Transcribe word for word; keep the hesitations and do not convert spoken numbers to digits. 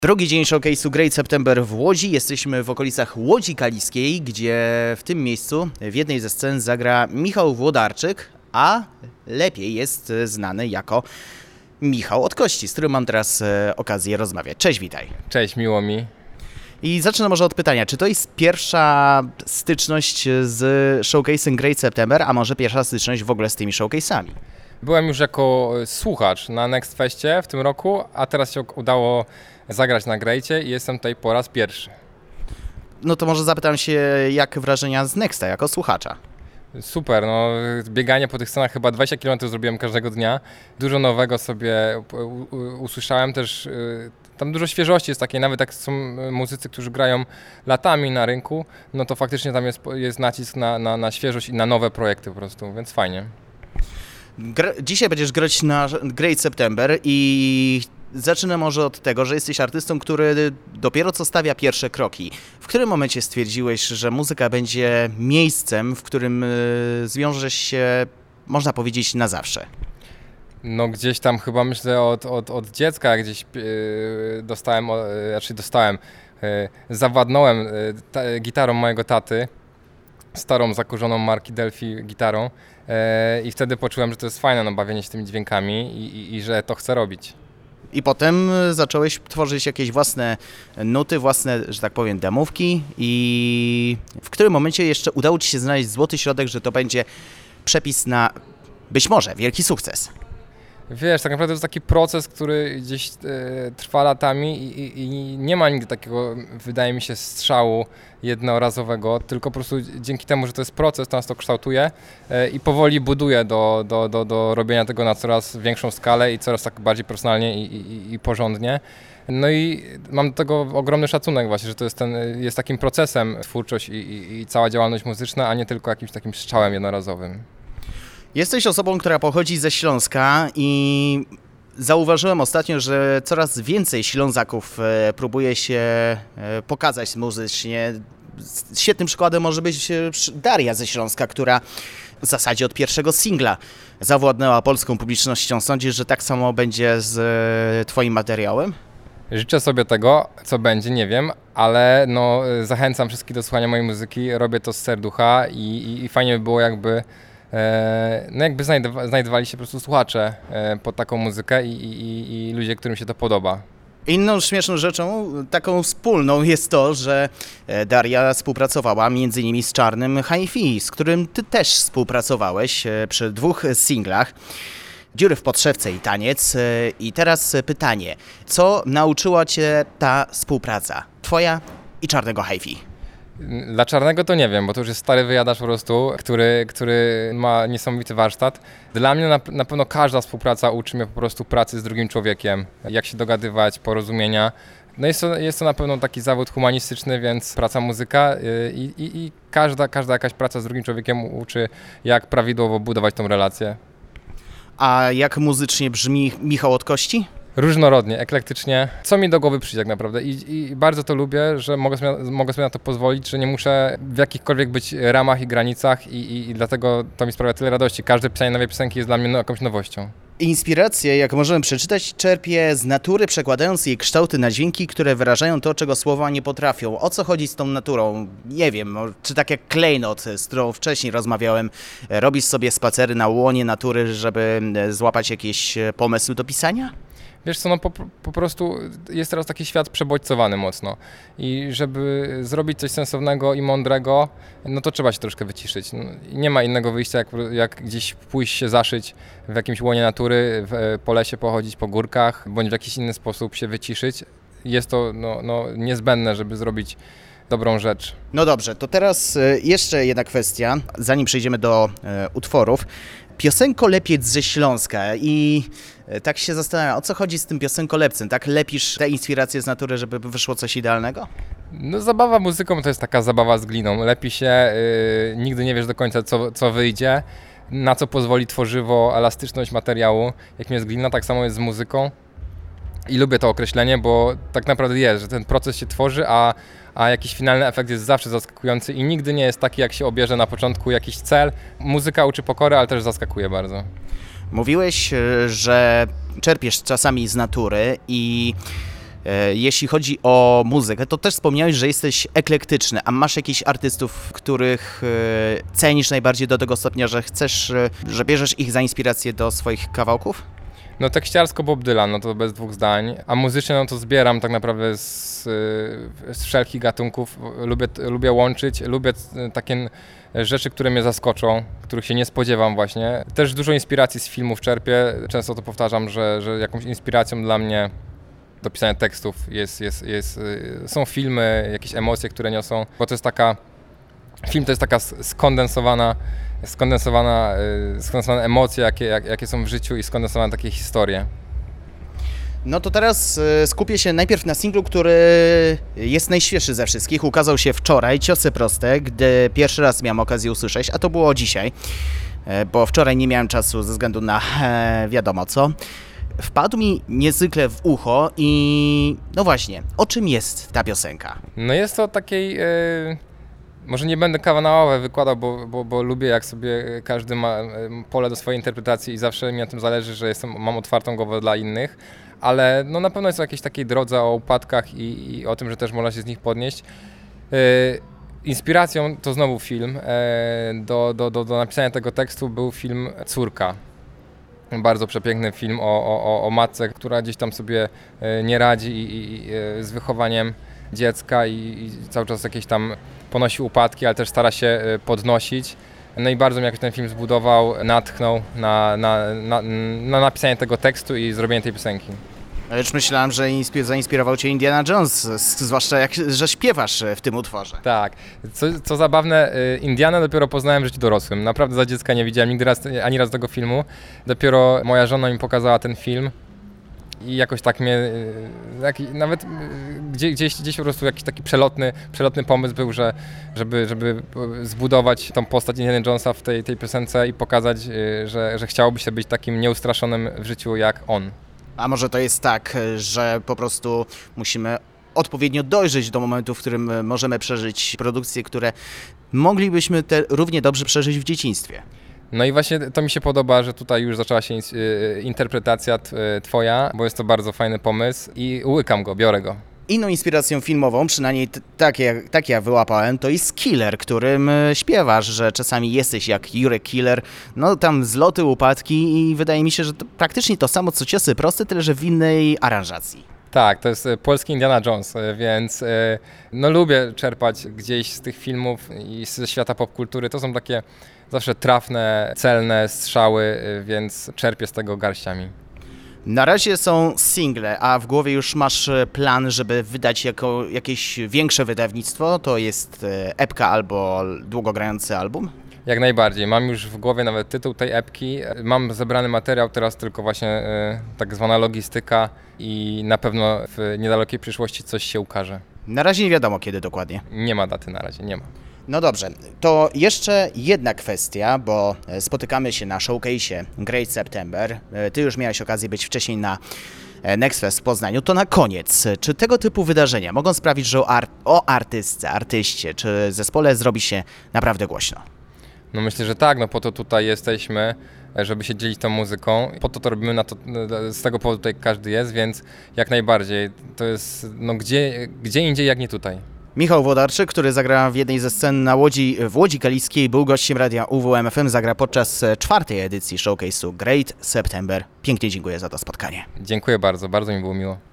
Drugi dzień showcase'u Great September w Łodzi. Jesteśmy w okolicach Łodzi Kaliskiej, gdzie w tym miejscu w jednej ze scen zagra Michał Włodarczyk, a lepiej jest znany jako Michał od Kości, z którym mam teraz okazję rozmawiać. Cześć, witaj. Cześć, miło mi. I zacznę może od pytania, czy to jest pierwsza styczność z showcase'em Great September, a może pierwsza styczność w ogóle z tymi showcase'ami? Byłem już jako słuchacz na Next Festie w tym roku, a teraz się udało zagrać na Greacie i jestem tutaj po raz pierwszy. No to może zapytam się, jak wrażenia z Nexta jako słuchacza? Super, no bieganie po tych scenach chyba dwadzieścia kilometrów zrobiłem każdego dnia. Dużo nowego sobie usłyszałem też, tam dużo świeżości jest takiej, nawet jak są muzycy, którzy grają latami na rynku, no to faktycznie tam jest, jest nacisk na, na, na świeżość i na nowe projekty po prostu, więc fajnie. Dzisiaj będziesz grać na Great September i zacznę może od tego, że jesteś artystą, który dopiero co stawia pierwsze kroki. W którym momencie stwierdziłeś, że muzyka będzie miejscem, w którym zwiążesz się, można powiedzieć, na zawsze? No gdzieś tam chyba myślę od, od, od dziecka gdzieś yy, dostałem, yy, znaczy dostałem, yy, zawładnąłem yy, ta, gitarą mojego taty, starą zakurzoną marki Delphi gitarą yy, i wtedy poczułem, że to jest fajne, no, bawienie się tymi dźwiękami i, i, i że to chcę robić. I potem zacząłeś tworzyć jakieś własne nuty, własne, że tak powiem, demówki i w którym momencie jeszcze udało Ci się znaleźć złoty środek, że to będzie przepis na być może wielki sukces? Wiesz, tak naprawdę to jest taki proces, który gdzieś e, trwa latami i, i, i nie ma nigdy takiego, wydaje mi się, strzału jednorazowego, tylko po prostu dzięki temu, że to jest proces, to nas to kształtuje e, i powoli buduje do, do, do, do robienia tego na coraz większą skalę i coraz tak bardziej profesjonalnie i, i, i porządnie. No i mam do tego ogromny szacunek właśnie, że to jest, ten, jest takim procesem twórczość i, i, i cała działalność muzyczna, a nie tylko jakimś takim strzałem jednorazowym. Jesteś osobą, która pochodzi ze Śląska i zauważyłem ostatnio, że coraz więcej Ślązaków próbuje się pokazać muzycznie. Świetnym przykładem może być Daria ze Śląska, która w zasadzie od pierwszego singla zawładnęła polską publicznością. Sądzisz, że tak samo będzie z Twoim materiałem? Życzę sobie tego, co będzie, nie wiem, ale no, zachęcam wszystkich do słuchania mojej muzyki, robię to z serducha i, i, i fajnie by było jakby no jakby znajdowa- znajdowali się po prostu słuchacze pod taką muzykę i, i, i ludzie, którym się to podoba. Inną śmieszną rzeczą, taką wspólną jest to, że Daria współpracowała między innymi z Czarnym Hi-Fi, z którym ty też współpracowałeś przy dwóch singlach. Dziury w podszewce i taniec. I teraz pytanie, co nauczyła cię ta współpraca, twoja i Czarnego Hi-Fi? Dla Czarnego to nie wiem, bo to już jest stary wyjadacz po prostu, który, który ma niesamowity warsztat. Dla mnie na, na pewno każda współpraca uczy mnie po prostu pracy z drugim człowiekiem, jak się dogadywać, porozumienia. No jest to, jest to na pewno taki zawód humanistyczny, więc praca muzyka i, i, i każda, każda jakaś praca z drugim człowiekiem uczy, jak prawidłowo budować tą relację. A jak muzycznie brzmi Michał od Kości? Różnorodnie, eklektycznie, co mi do głowy przyjdzie tak naprawdę I, i bardzo to lubię, że mogę sobie, mogę sobie na to pozwolić, że nie muszę w jakichkolwiek być ramach i granicach i, i, i dlatego to mi sprawia tyle radości. Każde pisanie nowej piosenki jest dla mnie no, jakąś nowością. Inspirację, jak możemy przeczytać, czerpie z natury, przekładając jej kształty na dźwięki, które wyrażają to, czego słowa nie potrafią. O co chodzi z tą naturą? Nie wiem, czy tak jak klejnot, z którą wcześniej rozmawiałem, robisz sobie spacery na łonie natury, żeby złapać jakieś pomysły do pisania? Wiesz co, no po, po prostu jest teraz taki świat przebodźcowany mocno i żeby zrobić coś sensownego i mądrego, no to trzeba się troszkę wyciszyć. No, nie ma innego wyjścia, jak, jak gdzieś pójść się zaszyć w jakimś łonie natury, w, po lesie pochodzić, po górkach, bądź w jakiś inny sposób się wyciszyć. Jest to no, no, niezbędne, żeby zrobić dobrą rzecz. No dobrze, to teraz jeszcze jedna kwestia, zanim przejdziemy do e, utworów. Piosenkolepiec ze Śląska i tak się zastanawiam, o co chodzi z tym piosenkolepcem? Tak lepisz te inspiracje z natury, żeby wyszło coś idealnego? No zabawa muzyką to jest taka zabawa z gliną. Lepi się, yy, nigdy nie wiesz do końca co, co wyjdzie, na co pozwoli tworzywo, elastyczność materiału. Jak jest glina, tak samo jest z muzyką. I lubię to określenie, bo tak naprawdę jest, że ten proces się tworzy, a, a jakiś finalny efekt jest zawsze zaskakujący i nigdy nie jest taki, jak się obierze na początku jakiś cel. Muzyka uczy pokory, ale też zaskakuje bardzo. Mówiłeś, że czerpiesz czasami z natury i Jeśli chodzi o muzykę, to też wspomniałeś, że jesteś eklektyczny, a masz jakichś artystów, których cenisz najbardziej do tego stopnia, że chcesz, że bierzesz ich za inspirację do swoich kawałków? No tekściarsko Bob Dylan, no to bez dwóch zdań, a muzycznie no to zbieram tak naprawdę z, z wszelkich gatunków, lubię, lubię łączyć, lubię takie rzeczy, które mnie zaskoczą, których się nie spodziewam właśnie. Też dużo inspiracji z filmów czerpię, często to powtarzam, że, że jakąś inspiracją dla mnie do pisania tekstów jest, jest, jest, są filmy, jakieś emocje, które niosą, bo to jest taka, film to jest taka skondensowana skondensowana, skondensowane emocje, jakie, jak, jakie są w życiu i skondensowane takie historie. No to teraz skupię się najpierw na singlu, który jest najświeższy ze wszystkich. Ukazał się wczoraj, Ciosy proste, gdy pierwszy raz miałem okazję usłyszeć, a to było dzisiaj, bo wczoraj nie miałem czasu ze względu na e, wiadomo co. Wpadł mi niezwykle w ucho i no właśnie, o czym jest ta piosenka? No jest to takiej... Yy... Może nie będę kawa na ławę wykładał, bo, bo, bo lubię, jak sobie każdy ma pole do swojej interpretacji i zawsze mi na tym zależy, że jestem, mam otwartą głowę dla innych, ale no na pewno jest o jakiejś takiej drodze o upadkach i, i o tym, że też można się z nich podnieść. Yy, inspiracją to znowu film. Yy, do, do, do, do napisania tego tekstu był film Córka. Bardzo przepiękny film o, o, o matce, która gdzieś tam sobie nie radzi i, i, i, z wychowaniem dziecka i, i cały czas jakieś tam ponosi upadki, ale też stara się podnosić. No i bardzo mnie jakoś ten film zbudował, natchnął na, na, na, na napisanie tego tekstu i zrobienie tej piosenki. Lecz myślałem, że zainspirował Cię Indiana Jones, zwłaszcza jak, że śpiewasz w tym utworze. Tak. Co, co zabawne, Indiana dopiero poznałem w życiu dorosłym. Naprawdę za dziecka nie widziałem nigdy raz, ani raz tego filmu. Dopiero moja żona mi pokazała ten film. I jakoś tak mnie, jak, nawet gdzieś, gdzieś, gdzieś po prostu jakiś taki przelotny, przelotny pomysł był, że, żeby, żeby zbudować tą postać Indiana Jonesa w tej, tej piosence i pokazać, że, że chciałoby się być takim nieustraszonym w życiu jak on. A może to jest tak, że po prostu musimy odpowiednio dojrzeć do momentu, w którym możemy przeżyć produkcje, które moglibyśmy te równie dobrze przeżyć w dzieciństwie? No i właśnie to mi się podoba, że tutaj już zaczęła się interpretacja twoja, bo jest to bardzo fajny pomysł i łykam go, biorę go. Inną inspiracją filmową, przynajmniej t- tak, jak, tak ja wyłapałem, to jest Killer, którym śpiewasz, że czasami jesteś jak Jurek Killer, no tam zloty, upadki i wydaje mi się, że to praktycznie to samo co Ciosy proste, tyle że w innej aranżacji. Tak, to jest polski Indiana Jones, więc no lubię czerpać gdzieś z tych filmów i ze świata popkultury. To są takie zawsze trafne, celne strzały, więc czerpię z tego garściami. Na razie są single, a w głowie już masz plan, żeby wydać jako jakieś większe wydawnictwo? To jest epka albo długogrający album? Jak najbardziej. Mam już w głowie nawet tytuł tej epki. Mam zebrany materiał, teraz tylko właśnie y, tak zwana logistyka i na pewno w niedalekiej przyszłości coś się ukaże. Na razie nie wiadomo kiedy dokładnie. Nie ma daty na razie, nie ma. No dobrze, to jeszcze jedna kwestia, bo spotykamy się na showcase'ie Great September. Ty już miałeś okazję być wcześniej na Next Fest w Poznaniu. To na koniec, czy tego typu wydarzenia mogą sprawić, że o, ar- o artystce, artyście czy zespole zrobi się naprawdę głośno? No myślę, że tak, no po to tutaj jesteśmy, żeby się dzielić tą muzyką. Po to to robimy, na to, z tego powodu tutaj każdy jest, więc jak najbardziej. To jest, no gdzie, gdzie indziej jak nie tutaj. Michał Włodarczyk, który zagra w jednej ze scen na Łodzi, w Łodzi Kaliskiej, był gościem radia U W M F M, zagra podczas czwartej edycji showcase'u Great September. Pięknie dziękuję za to spotkanie. Dziękuję bardzo, bardzo mi było miło.